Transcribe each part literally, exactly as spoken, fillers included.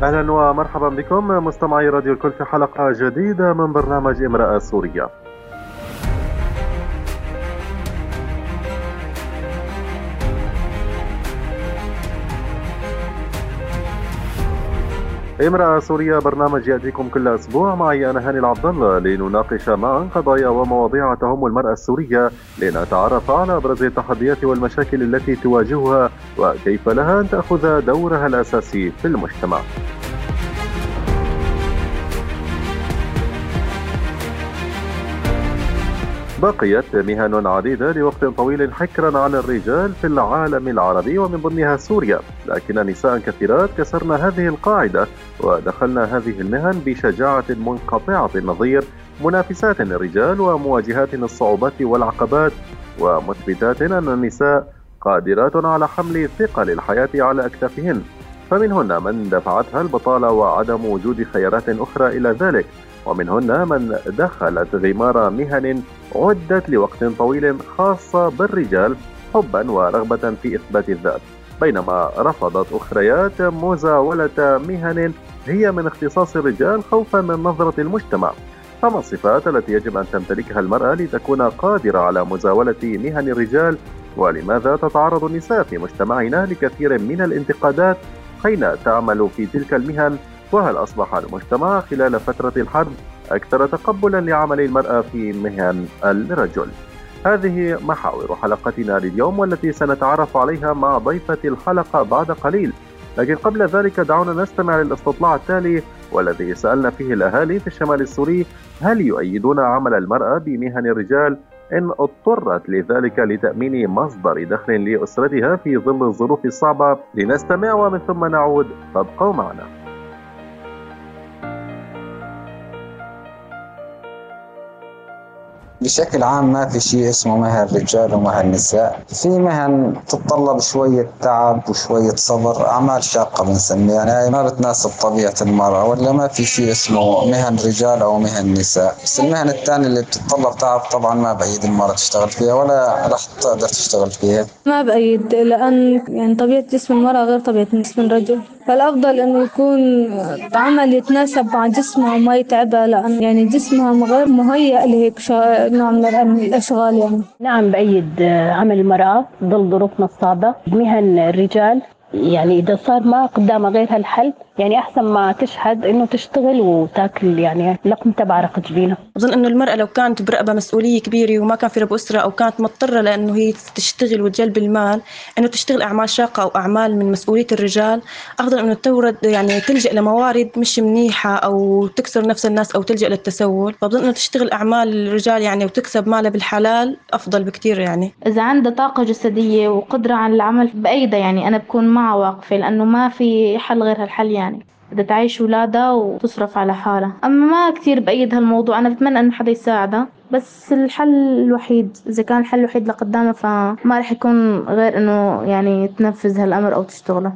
أهلا ومرحبا بكم مستمعي راديو الكل في حلقة جديدة من برنامج امرأة سورية. امرأة سورية برنامج يأتيكم كل أسبوع معي أنا هاني العبد الله لنناقش معا قضايا ومواضيع تهم المرأة السورية، لنتعرف على أبرز التحديات والمشاكل التي تواجهها وكيف لها أن تأخذ دورها الأساسي في المجتمع. بقيت مهن عديدة لوقت طويل حكرا عن الرجال في العالم العربي ومن ضمنها سوريا، لكن نساء كثيرات كسرن هذه القاعدة ودخلن هذه المهن بشجاعة منقطعة النظير، منافسات الرجال ومواجهات الصعوبات والعقبات، ومثبتات أن النساء قادرات على حمل ثقل الحياة على أكتافهن، فمنهن من دفعتها البطالة وعدم وجود خيارات أخرى إلى ذلك، ومنهن من دخلت غمار مهن عدت لوقت طويل خاصة بالرجال حبا ورغبة في إثبات الذات، بينما رفضت أخريات مزاولة مهن هي من اختصاص الرجال خوفا من نظرة المجتمع. فما الصفات التي يجب أن تمتلكها المرأة لتكون قادرة على مزاولة مهن الرجال؟ ولماذا تتعرض النساء في مجتمعنا لكثير من الانتقادات حين تعمل في تلك المهن؟ وهل أصبح المجتمع خلال فترة الحرب أكثر تقبلا لعمل المرأة في مهن الرجل؟ هذه محاور حلقتنا لليوم والتي سنتعرف عليها مع ضيفة الحلقة بعد قليل، لكن قبل ذلك دعونا نستمع للاستطلاع التالي والذي سألنا فيه الأهالي في الشمال السوري: هل يؤيدون عمل المرأة بمهن الرجال إن اضطرت لذلك لتأمين مصدر دخل لأسرتها في ظل الظروف الصعبة؟ لنستمع ومن ثم نعود، فابقوا معنا. بشكل عام ما في شيء اسمه مهن رجال ومهن نساء، في مهن تتطلب شوية تعب وشوية صبر، أعمال شاقة بنسميها، يعني ما بتناسب طبيعة المرأة، ولا ما في شيء اسمه مهن رجال أو مهن نساء. بس المهن الثانية اللي بتتطلب تعب طبعا ما بأيد المرأة تشتغل فيها ولا رح تقدر تشتغل فيها. ما بأيد، لأن يعني طبيعة جسم المرأة غير طبيعة جسم الرجل، فالأفضل إنه يكون عمل يتناسب مع جسمها وما يتعبها، لأن يعني جسمها غير مهيأ لهيك نوع من الأشغال. يعني نعم بأيد عمل المرأة ضل ظروفنا الصعبة. مهن الرجال يعني إذا صار ما قدامها غير هالحل، يعني أحسن ما تشحد إنه تشتغل وتاكل يعني لقمتها بعرق جبينها. أظن إنه المرأة لو كانت برقبة مسؤولية كبيرة وما كان في رب أسرة أو كانت مضطرة لأنه هي تشتغل وتجلب المال، إنه تشتغل أعمال شاقة أو أعمال من مسؤولية الرجال، أفضل إنه تورد يعني تلجأ لموارد مش منيحة أو تكسر نفس الناس أو تلجأ للتسول. فأظن إنه تشتغل أعمال الرجال يعني وتكسب مالها بالحلال أفضل بكتير. يعني إذا عنده طاقة جسدية وقدرة على العمل بأيدها، يعني أنا بكون معه واقفة، لأنه ما في حل غير هالحل. يعني بدها تعيش ولادها وتصرف على حالها. أما ما كتير بأيد هالموضوع، أنا بتمنى إنه حدا يساعدها، بس الحل الوحيد إذا كان الحل الوحيد لقدامها فما رح يكون غير إنه يعني تنفذ هالأمر أو تشتغله.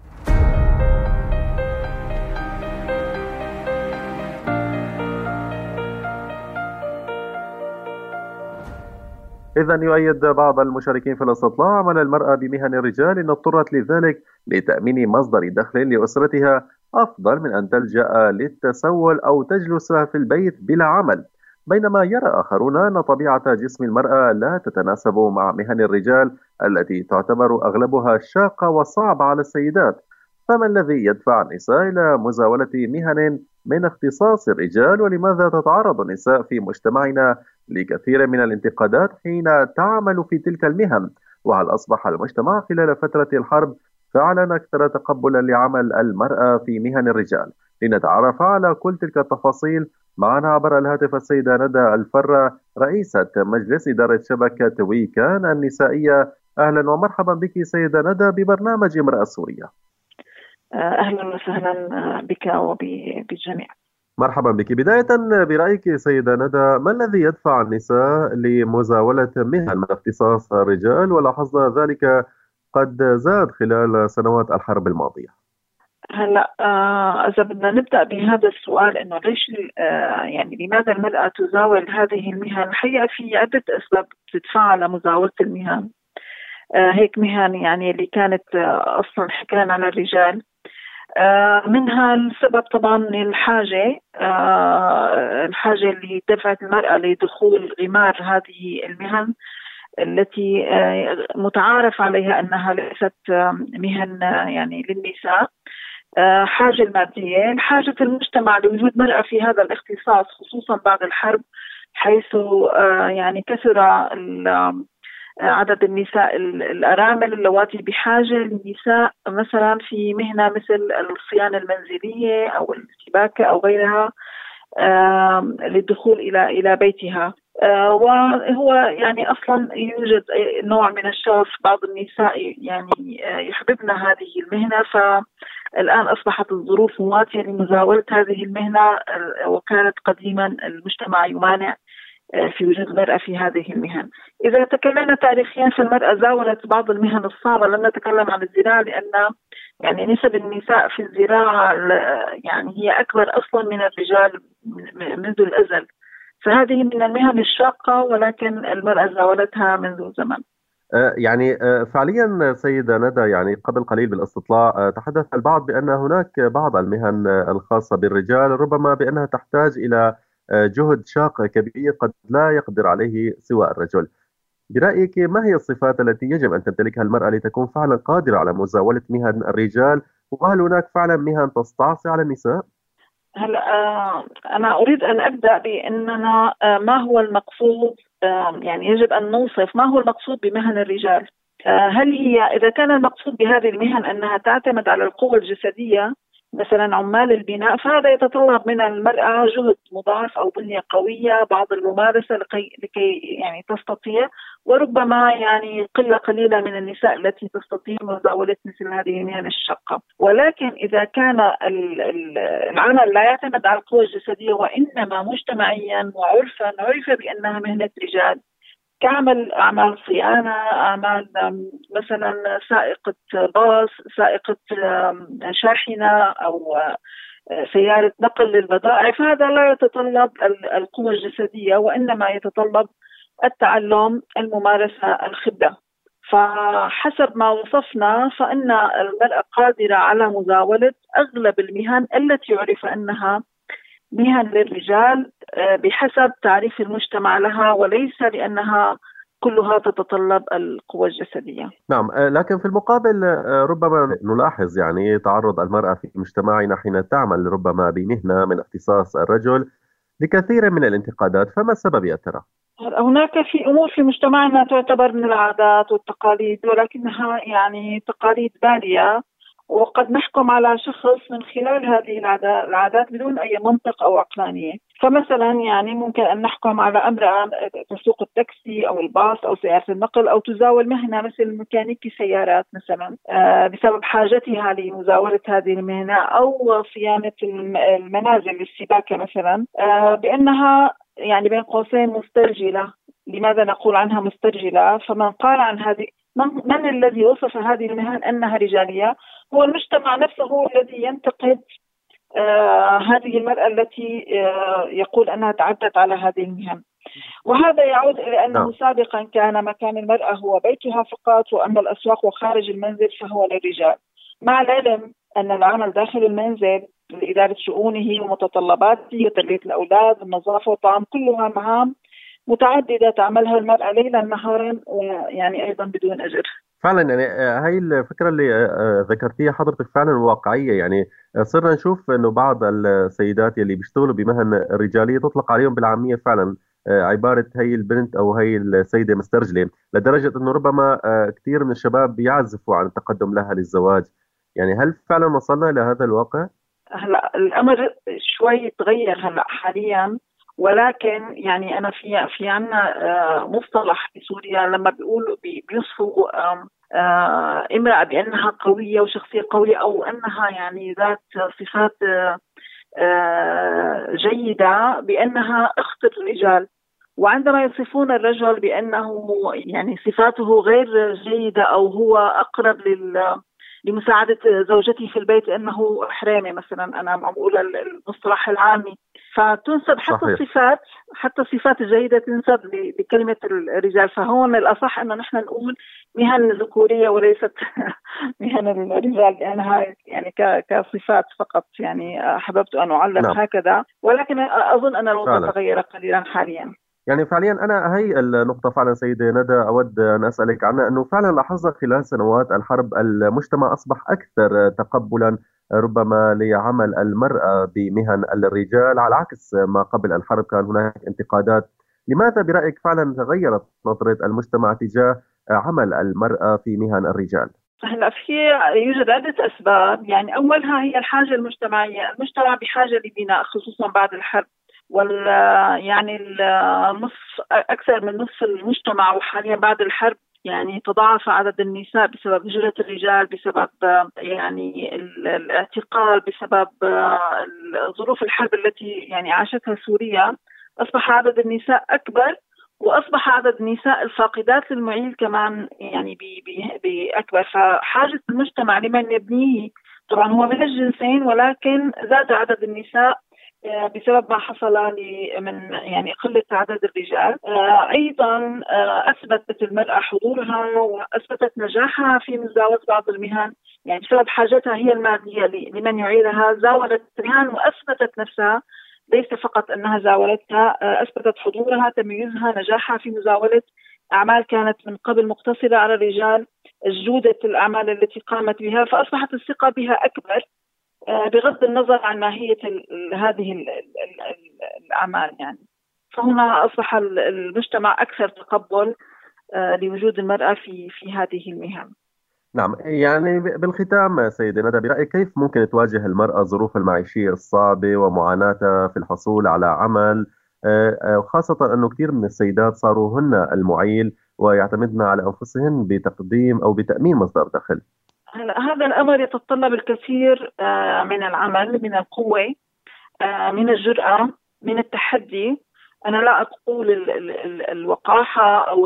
إذا يؤيد بعض المشاركين في الاستطلاع عمل المرأة بمهن الرجال إن اضطرت لذلك لتأمين مصدر دخل لأسرتها أفضل من أن تلجأ للتسول أو تجلس في البيت بلا عمل، بينما يرى آخرون أن طبيعة جسم المرأة لا تتناسب مع مهن الرجال التي تعتبر أغلبها شاقة وصعبة على السيدات. فما الذي يدفع النساء إلى مزاولة مهن من اختصاص الرجال؟ ولماذا تتعرض النساء في مجتمعنا لكثير من الانتقادات حين تعمل في تلك المهن؟ وهل أصبح المجتمع خلال فترة الحرب فعلا أكثر تقبلا لعمل المرأة في مهن الرجال؟ لنتعرف على كل تلك التفاصيل معنا عبر الهاتف السيدة ندى الفرة، رئيسة مجلس إدارة شبكة ويكان النسائية. أهلا ومرحبا بك سيدة ندى ببرنامج امرأة سورية. أهلا وسهلا بك وبالجميع. مرحبا بك. بداية برأيك سيدة ندى، ما الذي يدفع النساء لمزاولة مهن من اختصاص الرجال، ولاحظنا ذلك قد زاد خلال سنوات الحرب الماضية؟ هلا آه إذا بدنا نبدأ بهذا السؤال إنه ليش آه يعني لماذا المرأة تزاول هذه المهن؟ الحقيقة في عدة أسباب تدفعها لمزاولة المهن. آه هيك مهن يعني اللي كانت آه أصلا حكرا على الرجال، منها السبب طبعا الحاجة الحاجة اللي دفعت المرأة لدخول غمار هذه المهن التي متعارف عليها أنها ليست مهن يعني للنساء. حاجة المادية، حاجة المجتمع لوجود مرأة في هذا الاختصاص خصوصا بعد الحرب، حيث يعني كثر عدد النساء الأرامل اللواتي بحاجة للنساء مثلا في مهنة مثل الصيانة المنزلية أو السباكة أو غيرها للدخول إلى إلى بيتها. وهو يعني أصلا يوجد نوع من الشغف، بعض النساء يعني يحببن هذه المهنة، فالآن أصبحت الظروف مواتية لمزاولة هذه المهنة، وكانت قديما المجتمع يمانع في وجود المرأة في هذه المهن. إذا تكلمنا تاريخيا فالمرأة زاولت بعض المهن الصعبة، لم نتكلم عن الزراعة لأن يعني نسب النساء في الزراعة يعني هي أكبر أصلا من الرجال منذ الأزل، فهذه من المهن الشاقة ولكن المرأة زاولتها منذ زمن. يعني فعليا سيدة ندى، يعني قبل قليل بالاستطلاع تحدث البعض بأن هناك بعض المهن الخاصة بالرجال ربما بأنها تحتاج إلى جهد شاق كبير قد لا يقدر عليه سوى الرجل. برأيك ما هي الصفات التي يجب أن تمتلكها المرأة لتكون فعلا قادرة على مزاولة مهن الرجال؟ وهل هناك فعلا مهن تستعصي على النساء؟ هلا أنا أريد أن أبدأ بأننا ما هو المقصود، يعني يجب أن نوصف ما هو المقصود بمهن الرجال. هل هي إذا كان المقصود بهذه المهن أنها تعتمد على القوة الجسدية مثلا عمال البناء، فهذا يتطلب من المرأة جهد مضاعف أو بنية قوية، بعض الممارسة لكي, لكي يعني تستطيع، وربما يعني قلة قليلة من النساء التي تستطيع مزاولة مثل هذه المهن الشاقة. ولكن إذا كان العمل لا يعتمد على القوة الجسدية وإنما مجتمعيا وعرفا عرف بأنها مهنة رجال، كعمل أعمال صيانة، أعمال مثلا سائقة باص، سائقة شاحنة أو سيارة نقل للبضائع، فهذا لا يتطلب القوة الجسدية وإنما يتطلب التعلم، الممارسة، الخبرة. فحسب ما وصفنا فإن المرأة قادرة على مزاولة أغلب المهن التي يعرف أنها مهن للرجال بحسب تعريف المجتمع لها، وليس لأنها كلها تتطلب القوة الجسدية. نعم، لكن في المقابل ربما نلاحظ يعني تعرض المرأة في مجتمعنا حين تعمل ربما بمهنة من اختصاص الرجل لكثير من الانتقادات، فما السبب يا ترى؟ هناك في أمور في مجتمعنا تعتبر من العادات والتقاليد، ولكنها يعني تقاليد بالية، وقد نحكم على شخص من خلال هذه العادات بدون أي منطق أو عقلانية. فمثلا يعني ممكن أن نحكم على امرأة تسوق التاكسي أو الباص أو سيارة النقل أو تزاول مهنة مثل ميكانيكي سيارات مثلا بسبب حاجتها لمزاولة هذه المهنة، أو صيانة المنازل، السباكة مثلا، بأنها يعني بين قوسين مسترجلة. لماذا نقول عنها مسترجلة؟ فمن قال عن هذه من الذي وصف هذه المهن أنها رجالية؟ هو المجتمع نفسه هو الذي ينتقد آه هذه المرأة التي آه يقول أنها تعدت على هذه المهن. وهذا يعود إلى أنه نعم. سابقا كان مكان المرأة هو بيتها فقط، وأما الأسواق وخارج المنزل فهو للرجال، مع العلم أن العمل داخل المنزل لإدارة شؤونه ومتطلباته وتربية الأولاد والنظافة والطعام كلها مهام متعددة تعملها المرأة ليلا نهارا، ويعني أيضا بدون أجر. فعلا يعني هاي الفكرة اللي ذكرتيها حضرتك فعلا واقعية. يعني صرنا نشوف أنه بعض السيدات اللي بيشتغلوا بمهن رجالية تطلق عليهم بالعامية فعلا عبارة هي البنت أو هي السيدة مسترجلة، لدرجة أنه ربما كثير من الشباب بيعزفوا عن التقدم لها للزواج. يعني هل فعلا وصلنا إلى هذا الواقع؟ هلا الأمر شوي تغير هلا حاليا، ولكن يعني أنا في في عنا مصطلح في سوريا لما بيقولوا بيوصفوا امرأة بأنها قوية وشخصية قوية، أو أنها يعني ذات صفات جيدة بأنها أخت الرجال. وعندما يصفون الرجل بأنه يعني صفاته غير جيدة أو هو أقرب لل لمساعدة زوجته في البيت أنه حرامي مثلا، أنا عم بقول المصطلح العامي، فتنسب حتى صحيح. الصفات حتى الصفات الجيدة تنسب لكلمة الرجال. فهون الأصح أنه نحن نقول مهن ذكورية وليست مهن الرجال، لأنها يعني كصفات فقط، يعني أحببت أن أعلق نعم. هكذا، ولكن أظن أن الوضع تغير قليلا حاليا. يعني فعليا أنا هي النقطة فعلا سيدة ندى أود أن أسألك عنها، أنه فعلا لاحظنا خلال سنوات الحرب المجتمع أصبح أكثر تقبلا ربما لعمل المرأة بمهن الرجال، على عكس ما قبل الحرب كان هناك انتقادات. لماذا برأيك فعلا تغيرت نظرة المجتمع تجاه عمل المرأة في مهن الرجال؟ هلا في يوجد عدة أسباب، يعني أولها هي الحاجة المجتمعية. المجتمع بحاجة لبناء خصوصا بعد الحرب، وال يعني النصف أكثر من نصف المجتمع وحاليا بعد الحرب يعني تضاعف عدد النساء بسبب هجرة الرجال، بسبب يعني الاعتقال، بسبب ظروف الحرب التي يعني عاشتها سوريا. أصبح عدد النساء أكبر، وأصبح عدد النساء الفاقدات للمعيل كمان يعني بأكبر. فحاجة المجتمع لمن يبنيه طبعا هو من الجنسين، ولكن زاد عدد النساء بسبب ما حصل من يعني قلة عدد الرجال. أيضا أثبتت المرأة حضورها وأثبتت نجاحها في مزاولة بعض المهن، يعني بسبب حاجتها هي المادية لمن يعيرها. زاولت المهن وأثبتت نفسها، ليس فقط أنها زاولتها، أثبتت حضورها، تميزها، نجاحها في مزاولة أعمال كانت من قبل مقتصرة على الرجال، جودة الأعمال التي قامت بها، فأصبحت الثقة بها أكبر بغض النظر عن ماهية هذه الأعمال. يعني فهنا أصبح المجتمع أكثر تقبل لوجود المرأة في في هذه المهن. نعم، يعني بالختام سيدة ندى، برأيك كيف ممكن تواجه المرأة ظروف المعيشية الصعبة ومعاناتها في الحصول على عمل، خاصة أنه كثير من السيدات صاروا هن المعيل ويعتمدن على أنفسهن بتقديم أو بتأمين مصدر دخل؟ هذا الأمر يتطلب الكثير من العمل، من القوة، من الجرأة، من التحدي. أنا لا أقول ال ال الوقاحة أو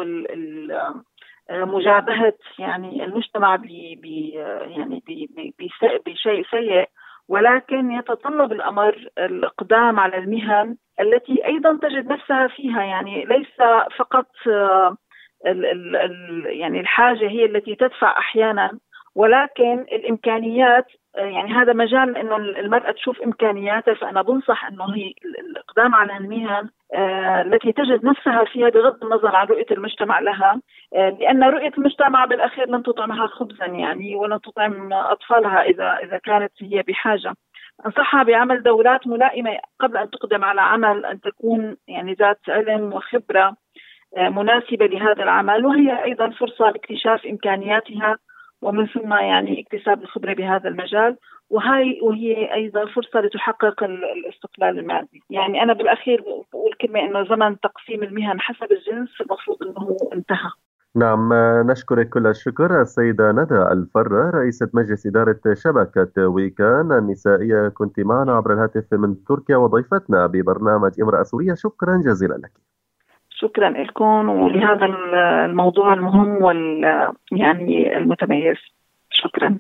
مجابهة يعني المجتمع يعني بشيء سيء، ولكن يتطلب الأمر الإقدام على المهن التي أيضا تجد نفسها فيها. يعني ليس فقط ال ال يعني الحاجة هي التي تدفع أحيانا، ولكن الإمكانيات. يعني هذا مجال إنه المرأة تشوف إمكانياتها، فأنا بنصح إنه هي الإقدام على المهن التي تجد نفسها فيها بغض النظر عن رؤية المجتمع لها، لأن رؤية المجتمع بالأخير لن تطعمها خبزا يعني، ولن تطعم أطفالها إذا إذا كانت هي بحاجة. أنصحها بعمل دورات ملائمة قبل أن تقدم على عمل، أن تكون يعني ذات علم وخبرة مناسبة لهذا العمل، وهي أيضا فرصة لاكتشاف إمكانياتها ومن ثم يعني اكتساب الخبرة بهذا المجال، وهي وهي أيضا فرصة لتحقق الاستقلال المادي. يعني أنا بالأخير بقول كلمة إنه زمن تقسيم المهن حسب الجنس المفروض إنه انتهى. نعم، نشكرك كل الشكر السيدة ندى الفرة، رئيسة مجلس إدارة شبكة ويكان النسائية، كنت معنا عبر الهاتف من تركيا وضيفتنا ببرنامج امرأة سورية. شكرا جزيلا لك. شكرا لكم ولهذا الموضوع المهم وال يعني المتميز. شكرا.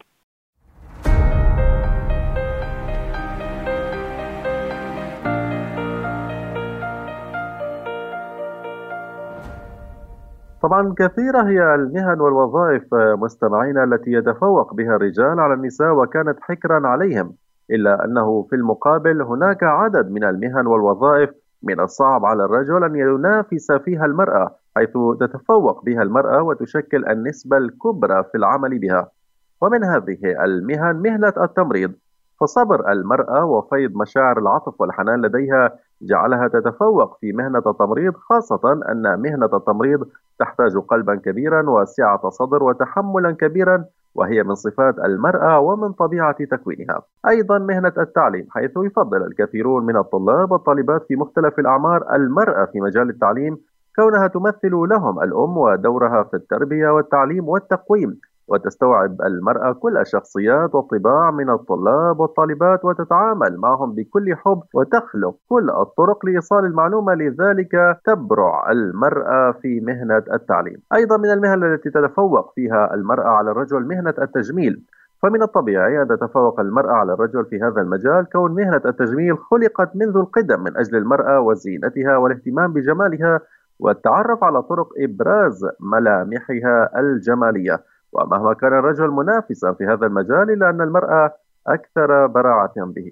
طبعا كثيرة هي المهن والوظائف مستمعينا التي يتفوق بها الرجال على النساء وكانت حكرا عليهم، إلا أنه في المقابل هناك عدد من المهن والوظائف من الصعب على الرجل أن ينافس فيها المرأة، حيث تتفوق بها المرأة وتشكل النسبة الكبرى في العمل بها. ومن هذه المهن مهنة التمريض، فصبر المرأة وفيض مشاعر العطف والحنان لديها جعلها تتفوق في مهنة التمريض، خاصة أن مهنة التمريض تحتاج قلبا كبيرا وسعة صدر وتحملا كبيرا، وهي من صفات المرأة ومن طبيعة تكوينها. أيضا مهنة التعليم، حيث يفضل الكثيرون من الطلاب والطالبات في مختلف الأعمار المرأة في مجال التعليم، كونها تمثل لهم الأم ودورها في التربية والتعليم والتقويم، وتستوعب المرأة كل الشخصيات والطباع من الطلاب والطالبات وتتعامل معهم بكل حب وتخلق كل الطرق لإيصال المعلومة، لذلك تبرع المرأة في مهنة التعليم. أيضا من المهن التي تتفوق فيها المرأة على الرجل مهنة التجميل، فمن الطبيعي أن تتفوق المرأة على الرجل في هذا المجال، كون مهنة التجميل خلقت منذ القدم من أجل المرأة وزينتها والاهتمام بجمالها والتعرف على طرق إبراز ملامحها الجمالية. ومهما كان الرجل منافسا في هذا المجال إلا أن المرأة أكثر براعة به.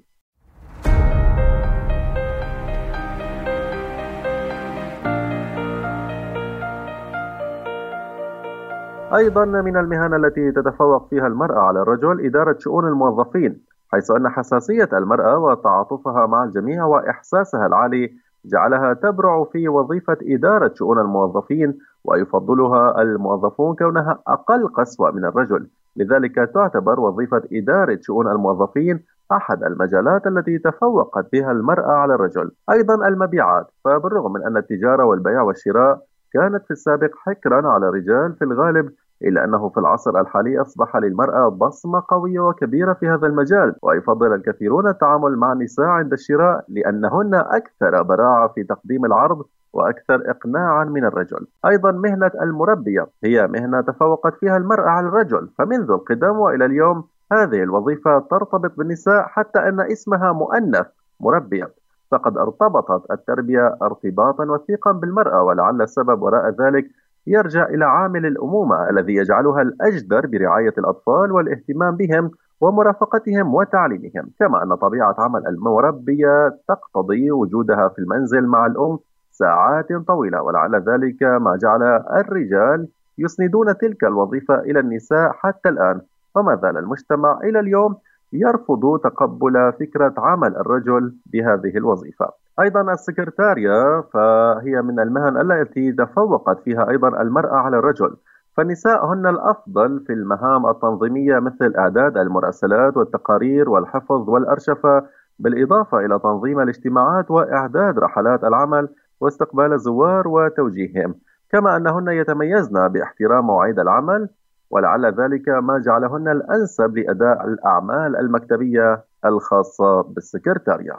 أيضا من المهن التي تتفوق فيها المرأة على الرجل إدارة شؤون الموظفين، حيث أن حساسية المرأة وتعاطفها مع الجميع وإحساسها العالي جعلها تبرع في وظيفة إدارة شؤون الموظفين، ويفضلها الموظفون كونها أقل قسوة من الرجل. لذلك تعتبر وظيفة إدارة شؤون الموظفين أحد المجالات التي تفوقت بها المرأة على الرجل. أيضا المبيعات، فبالرغم من أن التجارة والبيع والشراء كانت في السابق حكرا على الرجال في الغالب، إلا أنه في العصر الحالي أصبح للمرأة بصمة قوية وكبيرة في هذا المجال، ويفضل الكثيرون التعامل مع النساء عند الشراء لأنهن أكثر براعة في تقديم العرض وأكثر إقناعا من الرجل. أيضا مهنة المربية هي مهنة تفوقت فيها المرأة على الرجل، فمنذ القدم وإلى اليوم هذه الوظيفة ترتبط بالنساء حتى أن اسمها مؤنث مربية، فقد ارتبطت التربية ارتباطا وثيقا بالمرأة، ولعل السبب وراء ذلك يرجع إلى عامل الأمومة الذي يجعلها الأجدر برعاية الأطفال والاهتمام بهم ومرافقتهم وتعليمهم، كما أن طبيعة عمل المربية تقتضي وجودها في المنزل مع الأم ساعات طويلة، ولعل ذلك ما جعل الرجال يسندون تلك الوظيفة إلى النساء حتى الآن، وما زال المجتمع إلى اليوم يرفض تقبل فكرة عمل الرجل بهذه الوظيفة. أيضا السكرتارية، فهي من المهن التي تفوقت فيها أيضا المرأة على الرجل، فالنساء هن الأفضل في المهام التنظيمية مثل إعداد المراسلات والتقارير والحفظ والأرشفة، بالإضافة إلى تنظيم الاجتماعات وإعداد رحلات العمل واستقبال الزوار وتوجيههم، كما أنهن يتميزن باحترام مواعيد العمل، ولعل ذلك ما جعلهن الأنسب لأداء الأعمال المكتبية الخاصة بالسكرتارية.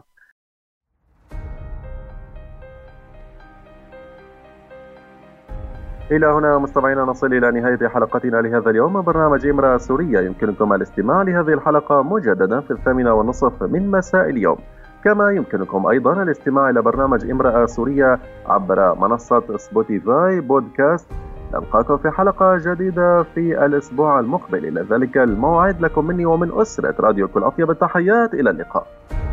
إلى هنا مستمعينا نصل إلى نهاية حلقتنا لهذا اليوم من برنامج امرأة سورية. يمكنكم الاستماع لهذه الحلقة مجددا في الثامنة والنصف من مساء اليوم، كما يمكنكم أيضا الاستماع إلى برنامج امرأة سورية عبر منصة سبوتيفاي بودكاست. نلقاكم في حلقة جديدة في الأسبوع المقبل. إلى ذلك الموعد لكم مني ومن أسرة راديو كل أطيب التحيات، إلى اللقاء.